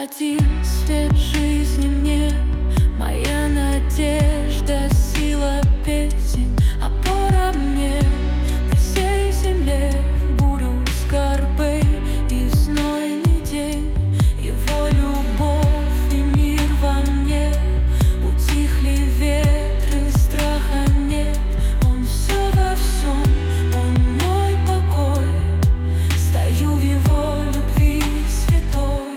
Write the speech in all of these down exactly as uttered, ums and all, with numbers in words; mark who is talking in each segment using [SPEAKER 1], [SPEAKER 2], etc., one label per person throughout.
[SPEAKER 1] один свет жизни мне, моя надежда, сила, песен, опора мне на всей земле. В бурю, скорбы и знойный день, его любовь и мир во мне. Утихли ветры, страха нет, он все во всем, он мой покой. Стою в его любви святой.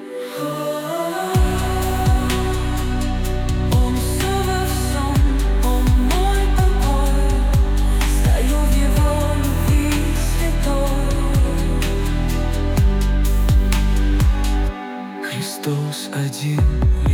[SPEAKER 1] Он все во всем, он мой покой. Стою в его любви святой.
[SPEAKER 2] Христос один.